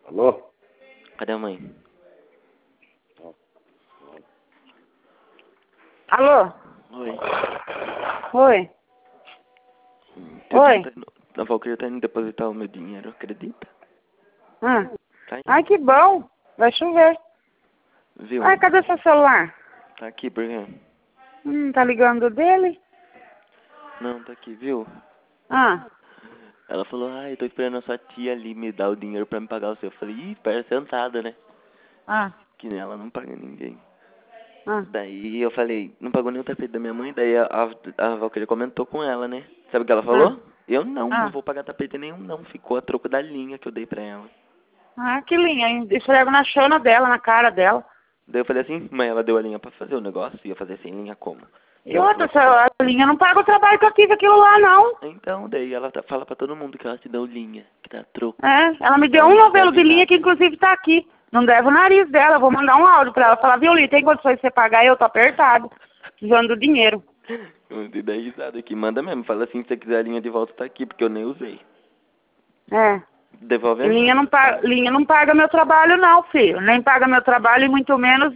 Alô? Cadê a mãe? Alô? Oi. Oi? Teu Oi? A Valkyria tá indo depositar o meu dinheiro, acredita? Tá Ai, indo. que bom. Vai chover. Viu? Ai, cadê seu celular? Tá aqui, por quê? Tá ligando dele? Não, tá aqui, viu? Ah, Ela falou, eu tô esperando a sua tia ali me dar o dinheiro pra me pagar o seu. Eu falei, espera sentada, né? ah, Que ela não paga ninguém. ah. Daí eu falei, não pagou nem o tapete da minha mãe, daí a Valkyria comentou com ela, né? Sabe o que ela falou? Eu não vou pagar tapete nenhum não, ficou a troco da linha que eu dei pra ela. Ah, que linha. Esfrego na chona dela, na cara dela. Daí eu falei assim, mas ela deu a linha pra fazer o negócio, ia fazer sem linha como? E outra, a linha não paga o trabalho que eu fiz aquilo lá, não. Então, daí ela fala pra todo mundo que ela te deu linha, que tá a troco. É, ela me deu Ela um não novelo de deve linha nada. que inclusive tá aqui. Não deve o nariz dela. Eu vou mandar um áudio pra ela. Falar, Violeta, tem condições de você pagar? Eu tô apertado. Precisando do dinheiro. Eu dei risada aqui, manda mesmo, fala assim, se você quiser a linha de volta tá aqui, porque eu nem usei. É. Devolve a Linha não paga meu trabalho, não, filho. Nem paga meu trabalho e muito menos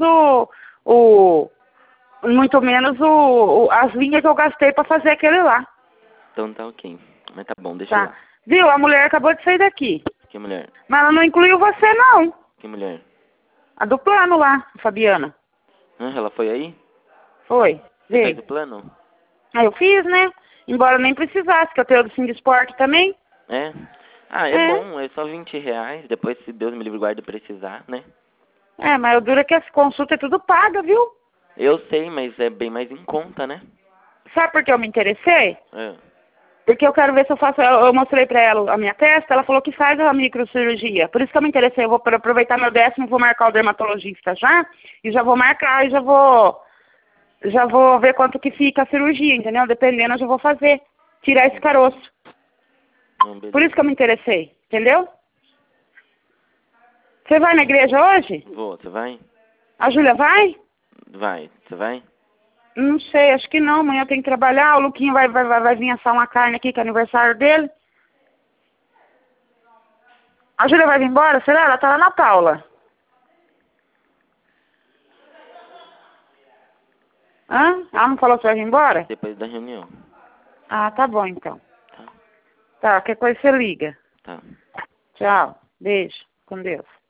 as linhas que eu gastei pra fazer aquele lá. Então tá ok, mas tá bom, deixa Tá. lá. Viu? A mulher acabou de sair daqui. Que mulher? Mas ela não incluiu você, não. Que mulher? A do plano lá, Fabiana. Ela foi aí? Foi. Você fez Veio. o plano? Aí eu fiz, né? Embora nem precisasse, que eu tenho do Sim de Esporte também. É? É bom, é só R$ 20, depois se Deus me livre e guarde precisar, né? É, mas o duro é que as consultas é tudo paga, viu? Eu sei, mas é bem mais em conta, né? Sabe por que eu me interessei? É. Porque eu quero ver se eu faço. Eu mostrei pra ela a minha testa, ela falou que faz a microcirurgia. Por isso que eu me interessei. Eu vou aproveitar meu 10º, vou marcar o dermatologista já. E já vou marcar e já vou ver quanto que fica a cirurgia, entendeu? Dependendo, eu já vou fazer. Tirar esse caroço. Por isso que eu me interessei, entendeu? Você vai na igreja hoje? Vou, você vai? A Júlia vai? Vai, você vai? Não sei, acho que não. Amanhã eu tenho que trabalhar. O Luquinho vai vir assar uma carne aqui, que é aniversário dele. A Júlia vai vir embora? Será? Ela tá lá na Paula. Hã? Ela não falou que vai vir embora? Depois da reunião. Ah, tá bom então. Tá. Tá, qualquer coisa você liga. Tá. Tchau. Beijo. Com Deus.